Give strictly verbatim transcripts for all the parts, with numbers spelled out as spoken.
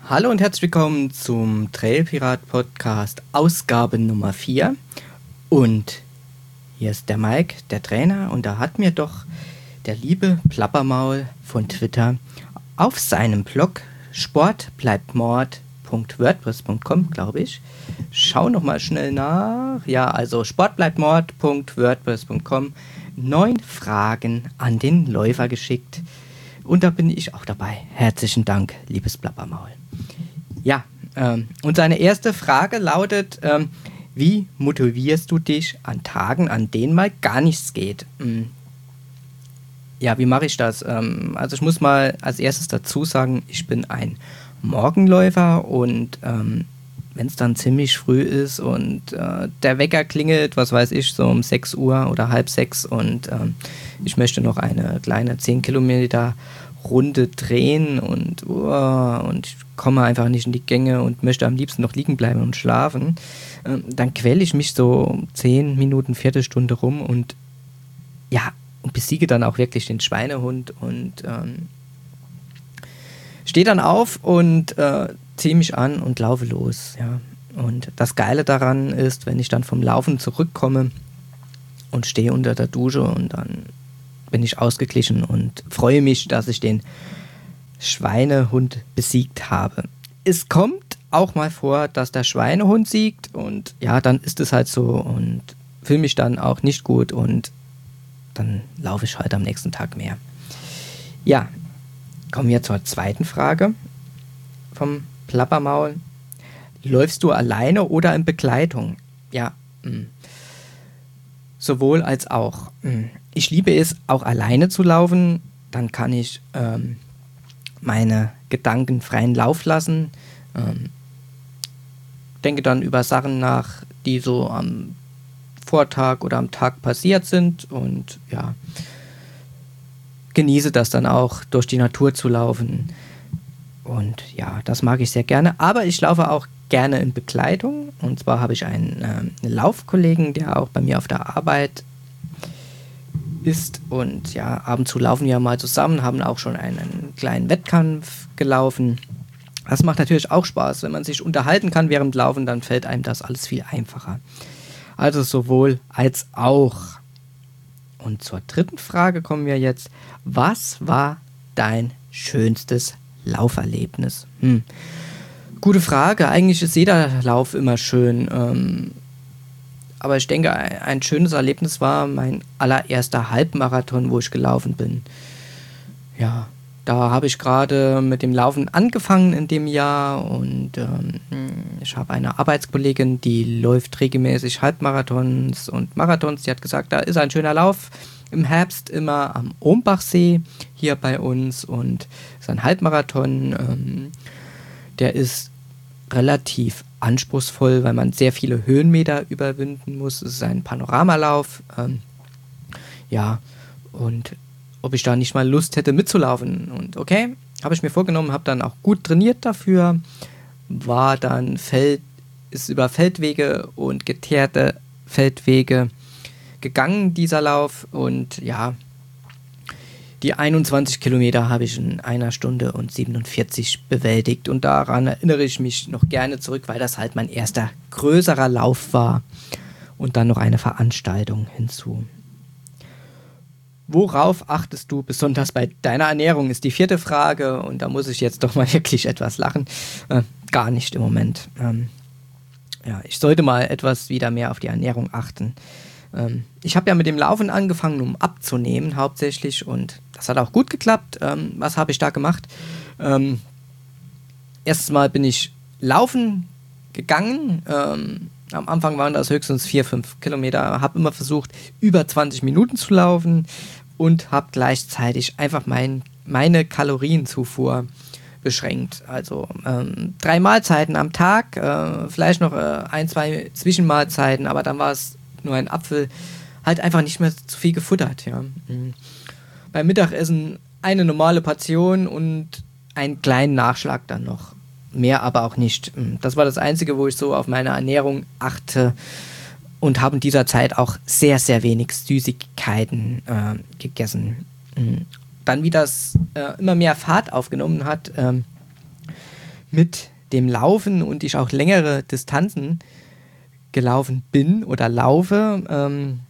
Hallo und herzlich willkommen zum Trailpirat Podcast, Ausgabe Nummer vier. Und hier ist der Mike, der Trainer, und da hat mir doch der liebe Plappermaul von Twitter auf seinem Blog sportbleibtmord punkt wordpress punkt com, glaube ich. Schau nochmal schnell nach. Ja, also sportbleibtmord punkt wordpress punkt com. Neun Fragen an den Läufer geschickt. Und da bin ich auch dabei. Herzlichen Dank, liebes Plappermaul. Ja, ähm, und seine erste Frage lautet, ähm, wie motivierst du dich an Tagen, an denen mal gar nichts geht? Hm. Ja, wie mache ich das? Ähm, also ich muss mal als erstes dazu sagen, ich bin ein Morgenläufer und ähm, wenn es dann ziemlich früh ist und äh, der Wecker klingelt, was weiß ich, so um sechs Uhr oder halb sechs und ähm, ich möchte noch eine kleine zehn Kilometer Runde drehen und, uh, und ich komme einfach nicht in die Gänge und möchte am liebsten noch liegen bleiben und schlafen, ähm, dann quäle ich mich so zehn Minuten, Viertelstunde rum und ja, und besiege dann auch wirklich den Schweinehund und ähm, stehe dann auf und äh, ziehe mich an und laufe los. Ja. Und das Geile daran ist, wenn ich dann vom Laufen zurückkomme und stehe unter der Dusche und dann bin ich ausgeglichen und freue mich, dass ich den Schweinehund besiegt habe. Es kommt auch mal vor, dass der Schweinehund siegt und ja, dann ist es halt so und fühle mich dann auch nicht gut und dann laufe ich halt am nächsten Tag mehr. Ja, kommen wir zur zweiten Frage vom Plappermaul. Läufst du alleine oder in Begleitung? Ja, mh. sowohl als auch. Mh. Ich liebe es, auch alleine zu laufen. Dann kann ich ähm, meine Gedanken freien Lauf lassen. Ähm, denke dann über Sachen nach, die so am Vortag oder am Tag passiert sind. Und ja, genieße das dann auch, durch die Natur zu laufen. Und ja, das mag ich sehr gerne. Aber ich laufe auch gerne in Begleitung. Und zwar habe ich einen, ähm, einen Laufkollegen, der auch bei mir auf der Arbeit ist und ja, ab und zu laufen wir mal zusammen, haben auch schon einen kleinen Wettkampf gelaufen. Das macht natürlich auch Spaß, wenn man sich unterhalten kann während Laufen, dann fällt einem das alles viel einfacher. Also sowohl als auch. Und zur dritten Frage kommen wir jetzt. Was war dein schönstes Lauferlebnis? Hm. Gute Frage. Eigentlich ist jeder Lauf immer schön. Ähm, Aber ich denke, ein schönes Erlebnis war mein allererster Halbmarathon, wo ich gelaufen bin. Ja, da habe ich gerade mit dem Laufen angefangen in dem Jahr und ähm, ich habe eine Arbeitskollegin, die läuft regelmäßig Halbmarathons und Marathons. Die hat gesagt, da ist ein schöner Lauf im Herbst immer am Ohmbachsee hier bei uns und ist ein Halbmarathon. Ähm, der ist relativ anspruchsvoll, weil man sehr viele Höhenmeter überwinden muss. Es ist ein Panoramalauf. Ähm, ja, und ob ich da nicht mal Lust hätte mitzulaufen. Und okay, habe ich mir vorgenommen, habe dann auch gut trainiert dafür, war dann Feld, ist über Feldwege und geteerte Feldwege gegangen, dieser Lauf. Und ja, die einundzwanzig Kilometer habe ich in einer Stunde und siebenundvierzig bewältigt und daran erinnere ich mich noch gerne zurück, weil das halt mein erster größerer Lauf war und dann noch eine Veranstaltung hinzu. Worauf achtest du besonders bei deiner Ernährung, ist die vierte Frage und da muss ich jetzt doch mal wirklich etwas lachen. Äh, gar nicht im Moment. Ähm, ja, ich sollte mal etwas wieder mehr auf die Ernährung achten. Ähm, ich habe ja mit dem Laufen angefangen, um abzunehmen hauptsächlich und das hat auch gut geklappt. Ähm, was habe ich da gemacht? Ähm, erstes Mal bin ich laufen gegangen. Ähm, am Anfang waren das höchstens vier, fünf Kilometer. Habe immer versucht, über zwanzig Minuten zu laufen und habe gleichzeitig einfach mein, meine Kalorienzufuhr beschränkt. Also ähm, drei Mahlzeiten am Tag, äh, vielleicht noch äh, ein, zwei Zwischenmahlzeiten, aber dann war es nur ein Apfel, halt einfach nicht mehr zu viel gefuttert. Ja. Mhm. Beim Mittagessen eine normale Portion und einen kleinen Nachschlag dann noch. Mehr aber auch nicht. Das war das Einzige, wo ich so auf meine Ernährung achte und habe in dieser Zeit auch sehr, sehr wenig Süßigkeiten äh, gegessen. Mhm. Dann, wie das äh, immer mehr Fahrt aufgenommen hat, ähm, mit dem Laufen und ich auch längere Distanzen gelaufen bin oder laufe, ähm,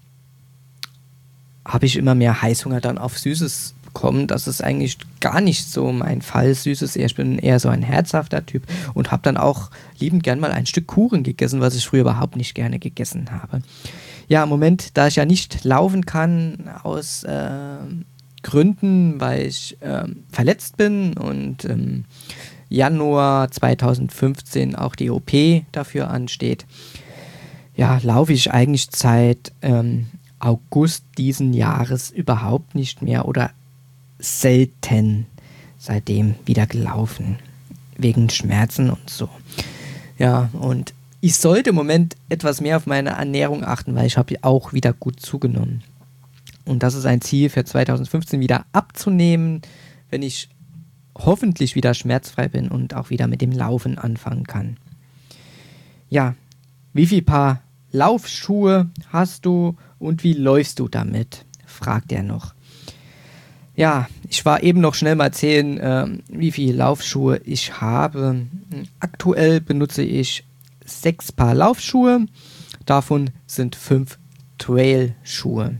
habe ich immer mehr Heißhunger dann auf Süßes bekommen. Das ist eigentlich gar nicht so mein Fall, Süßes. Ich bin eher so ein herzhafter Typ und habe dann auch liebend gern mal ein Stück Kuchen gegessen, was ich früher überhaupt nicht gerne gegessen habe. Ja, im Moment, da ich ja nicht laufen kann aus äh, Gründen, weil ich äh, verletzt bin und im Januar zweitausendfünfzehn auch die O P dafür ansteht, ja, laufe ich eigentlich seit ähm, August diesen Jahres überhaupt nicht mehr oder selten seitdem wieder gelaufen, wegen Schmerzen und so. Ja, und ich sollte im Moment etwas mehr auf meine Ernährung achten, weil ich habe auch wieder gut zugenommen. Und das ist ein Ziel für zweitausendfünfzehn, wieder abzunehmen, wenn ich hoffentlich wieder schmerzfrei bin und auch wieder mit dem Laufen anfangen kann. Ja, wie viel Paar Laufschuhe hast du und wie läufst du damit? Fragt er noch. Ja, ich war eben noch schnell mal zählen, äh, wie viele Laufschuhe ich habe. Aktuell benutze ich sechs Paar Laufschuhe, davon sind fünf Trailschuhe.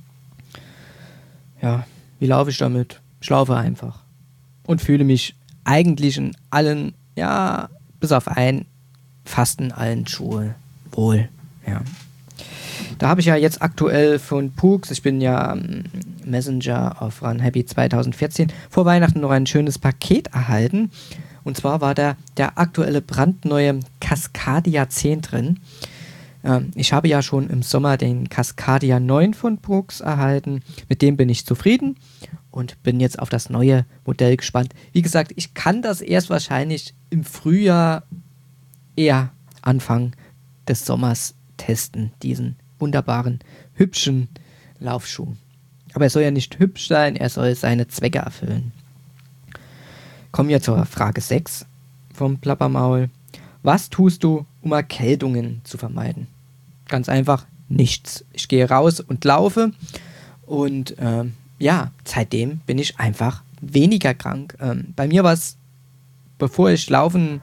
Ja, wie laufe ich damit? Ich laufe einfach und fühle mich eigentlich in allen, ja, bis auf einen, fast in allen Schuhen wohl, ja. Da habe ich ja jetzt aktuell von Pooks, ich bin ja ähm, Messenger auf Run Happy zweitausendvierzehn, vor Weihnachten noch ein schönes Paket erhalten. Und zwar war da der aktuelle brandneue Cascadia zehn drin. Ähm, ich habe ja schon im Sommer den Cascadia neun von Pooks erhalten. Mit dem bin ich zufrieden und bin jetzt auf das neue Modell gespannt. Wie gesagt, ich kann das erst wahrscheinlich im Frühjahr, eher Anfang des Sommers testen, diesen wunderbaren, hübschen Laufschuh. Aber er soll ja nicht hübsch sein, er soll seine Zwecke erfüllen. Kommen wir zur Frage sechs vom Plappermaul. Was tust du, um Erkältungen zu vermeiden? Ganz einfach, nichts. Ich gehe raus und laufe und ähm, ja, seitdem bin ich einfach weniger krank. Ähm, bei mir war es, bevor ich laufen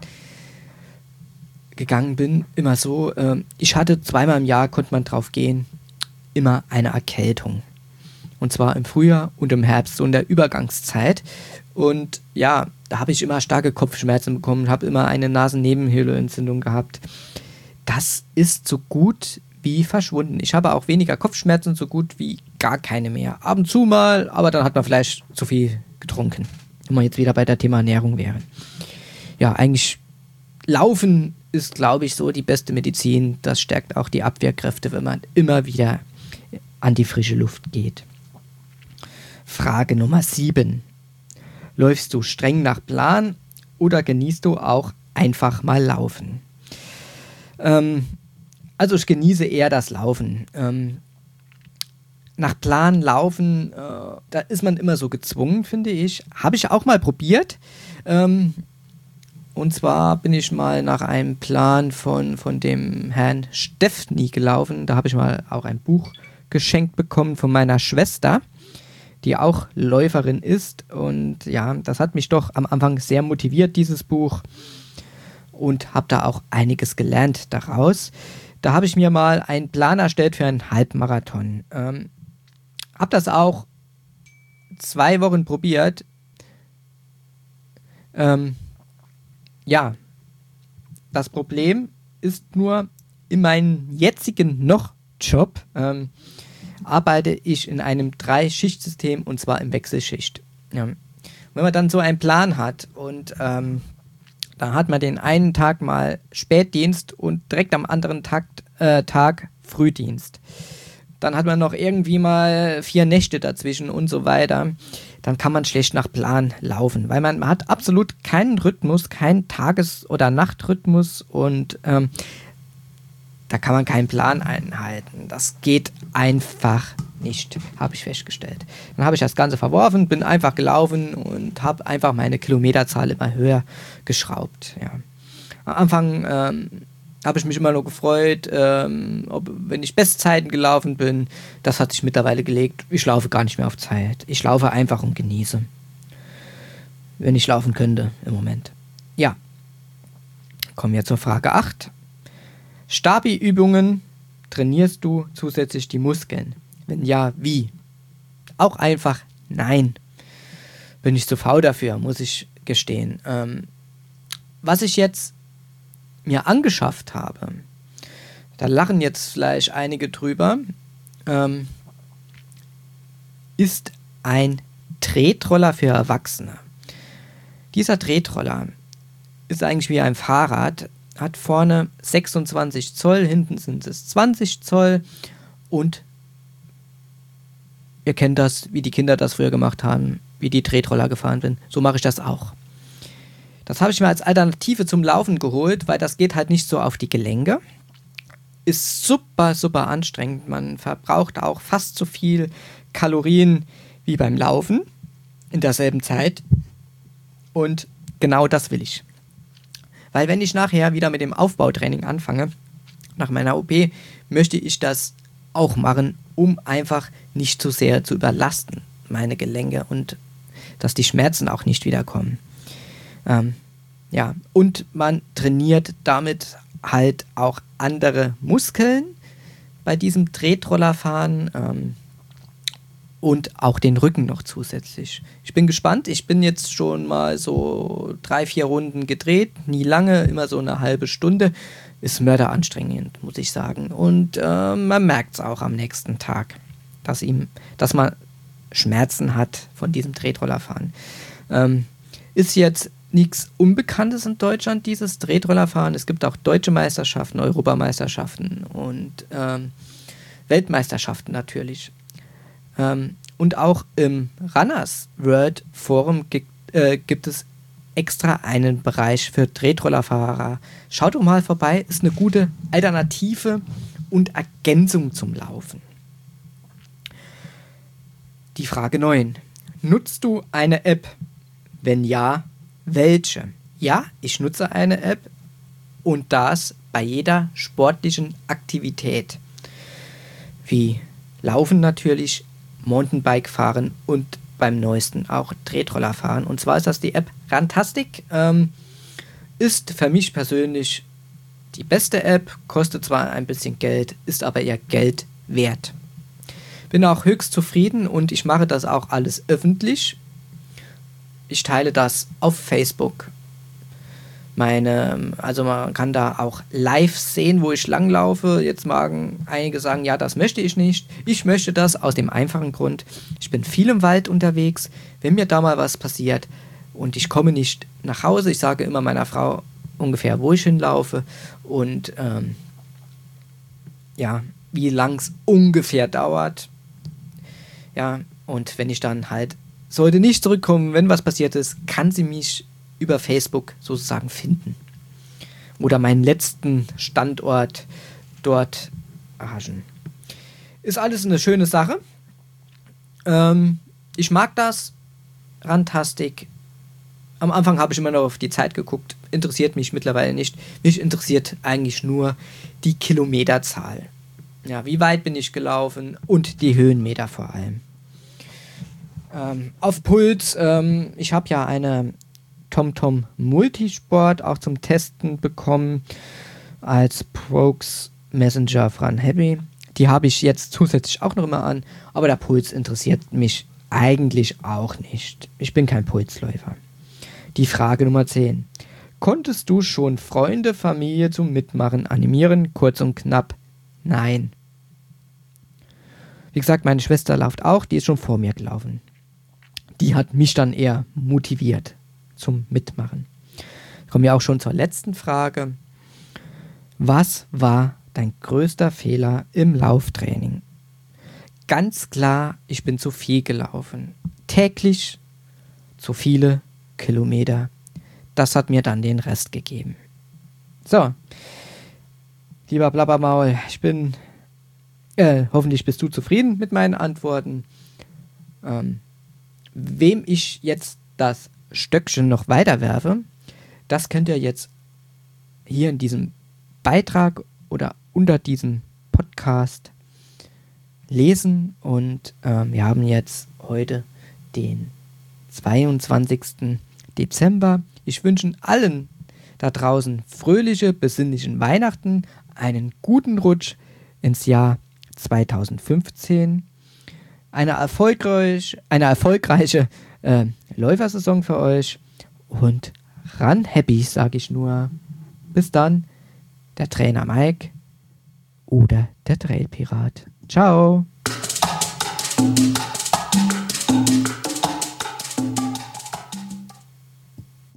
gegangen bin, immer so, äh, ich hatte zweimal im Jahr, konnte man drauf gehen, immer eine Erkältung. Und zwar im Frühjahr und im Herbst, so in der Übergangszeit. Und ja, da habe ich immer starke Kopfschmerzen bekommen, habe immer eine Nasennebenhöhlenentzündung gehabt. Das ist so gut wie verschwunden. Ich habe auch weniger Kopfschmerzen, so gut wie gar keine mehr. Ab und zu mal, aber dann hat man vielleicht zu viel getrunken, wenn wir jetzt wieder bei der Thema Ernährung wären. Ja, eigentlich Laufen ist, glaube ich, so die beste Medizin. Das stärkt auch die Abwehrkräfte, wenn man immer wieder an die frische Luft geht. Frage Nummer sieben. Läufst du streng nach Plan oder genießt du auch einfach mal Laufen? Ähm, also ich genieße eher das Laufen. Ähm, nach Plan laufen, äh, da ist man immer so gezwungen, finde ich. Habe ich auch mal probiert. Ähm, Und zwar bin ich mal nach einem Plan von, von dem Herrn Steffni gelaufen. Da habe ich mal auch ein Buch geschenkt bekommen von meiner Schwester, die auch Läuferin ist. Und ja, das hat mich doch am Anfang sehr motiviert, dieses Buch. Und habe da auch einiges gelernt daraus. Da habe ich mir mal einen Plan erstellt für einen Halbmarathon. Ähm, habe das auch zwei Wochen probiert. Ähm, Ja, das Problem ist nur, in meinem jetzigen Noch-Job ähm, arbeite ich in einem Drei-Schicht-System und zwar im Wechselschicht. Ja. Wenn man dann so einen Plan hat und ähm, dann hat man den einen Tag mal Spätdienst und direkt am anderen Tag, äh, Tag Frühdienst. Dann hat man noch irgendwie mal vier Nächte dazwischen und so weiter. Dann kann man schlecht nach Plan laufen, weil man, man hat absolut keinen Rhythmus, keinen Tages- oder Nachtrhythmus und ähm, da kann man keinen Plan einhalten. Das geht einfach nicht, habe ich festgestellt. Dann habe ich das Ganze verworfen, bin einfach gelaufen und habe einfach meine Kilometerzahl immer höher geschraubt. Ja. Am Anfang ähm, habe ich mich immer nur gefreut, ähm, ob, wenn ich Bestzeiten gelaufen bin. Das hat sich mittlerweile gelegt. Ich laufe gar nicht mehr auf Zeit. Ich laufe einfach und genieße. Wenn ich laufen könnte im Moment. ja, kommen wir zur Frage acht. Stabi-Übungen, trainierst du zusätzlich die Muskeln? Wenn ja, wie? Auch einfach nein. Bin ich zu faul dafür, muss ich gestehen. Ähm, was ich jetzt mir angeschafft habe, da lachen jetzt vielleicht einige drüber, ähm, ist ein Tretroller für Erwachsene. Dieser Tretroller ist eigentlich wie ein Fahrrad, hat vorne sechsundzwanzig Zoll, hinten sind es zwanzig Zoll und ihr kennt das, wie die Kinder das früher gemacht haben, wie die Tretroller gefahren sind. So mache ich das auch. Das habe ich mir als Alternative zum Laufen geholt, weil das geht halt nicht so auf die Gelenke. Ist super, super anstrengend. Man verbraucht auch fast so viel Kalorien wie beim Laufen in derselben Zeit. Und genau das will ich. Weil wenn ich nachher wieder mit dem Aufbautraining anfange, nach meiner O P, möchte ich das auch machen, um einfach nicht zu sehr zu überlasten, meine Gelenke, und dass die Schmerzen auch nicht wiederkommen. Ähm, ja, und man trainiert damit halt auch andere Muskeln bei diesem Tretrollerfahren ähm, und auch den Rücken noch zusätzlich. Ich bin gespannt, ich bin jetzt schon mal so drei, vier Runden gedreht, nie lange, immer so eine halbe Stunde. Ist mörderanstrengend, muss ich sagen. Und äh, man merkt es auch am nächsten Tag, dass, ihm, dass man Schmerzen hat von diesem Tretrollerfahren. Ähm, ist jetzt nichts Unbekanntes in Deutschland, dieses Tretrollerfahren. Es gibt auch deutsche Meisterschaften, Europameisterschaften und ähm, Weltmeisterschaften natürlich. Ähm, und auch im Runners World Forum gibt, äh, gibt es extra einen Bereich für Tretrollerfahrer. Schaut doch mal vorbei, ist eine gute Alternative und Ergänzung zum Laufen. Die Frage neun. Nutzt du eine App? Wenn ja, welche? Ja, ich nutze eine App und das bei jeder sportlichen Aktivität. Wie Laufen natürlich, Mountainbike fahren und beim neuesten auch Tretroller fahren. Und zwar ist das die App Runtastic. Ähm, ist für mich persönlich die beste App, kostet zwar ein bisschen Geld, ist aber ihr Geld wert. Bin auch höchst zufrieden und ich mache das auch alles öffentlich. Ich teile das auf Facebook. Meine, also man kann da auch live sehen, wo ich langlaufe. Jetzt magen einige sagen, ja, das möchte ich nicht. Ich möchte das aus dem einfachen Grund, ich bin viel im Wald unterwegs. Wenn mir da mal was passiert und ich komme nicht nach Hause, ich sage immer meiner Frau ungefähr, wo ich hinlaufe und ähm, ja, wie lang es ungefähr dauert. Ja, und wenn ich dann halt sollte nicht zurückkommen, wenn was passiert ist, kann sie mich über Facebook sozusagen finden. Oder meinen letzten Standort dort erhaschen. Ist alles eine schöne Sache. Ähm, ich mag das. Runtastic. Am Anfang habe ich immer noch auf die Zeit geguckt. Interessiert mich mittlerweile nicht. Mich interessiert eigentlich nur die Kilometerzahl. Ja, wie weit bin ich gelaufen und die Höhenmeter vor allem. Ähm, auf Puls. Ähm, ich habe ja eine TomTom Multisport auch zum Testen bekommen als Prox Messenger Run Heavy. Die habe ich jetzt zusätzlich auch noch immer an, aber der Puls interessiert mich eigentlich auch nicht. Ich bin kein Pulsläufer. Die Frage Nummer zehn. Konntest du schon Freunde, Familie zum Mitmachen animieren? Kurz und knapp, nein. Wie gesagt, meine Schwester läuft auch, die ist schon vor mir gelaufen. Die hat mich dann eher motiviert zum Mitmachen. Kommen wir auch schon zur letzten Frage. Was war dein größter Fehler im Lauftraining? Ganz klar, ich bin zu viel gelaufen. Täglich zu viele Kilometer. Das hat mir dann den Rest gegeben. So, lieber Plappermaul, ich bin, äh, hoffentlich bist du zufrieden mit meinen Antworten. Ähm, wem ich jetzt das Stöckchen noch weiterwerfe, das könnt ihr jetzt hier in diesem Beitrag oder unter diesem Podcast lesen und ähm, wir haben jetzt heute den zweiundzwanzigsten Dezember. Ich wünsche allen da draußen fröhliche, besinnlichen Weihnachten, einen guten Rutsch ins Jahr zweitausendfünfzehn, eine, erfolgreich, eine erfolgreiche äh, Läufersaison für euch und ran happy, sage ich nur. Bis dann, der Trainer Mike oder der Trailpirat. Ciao!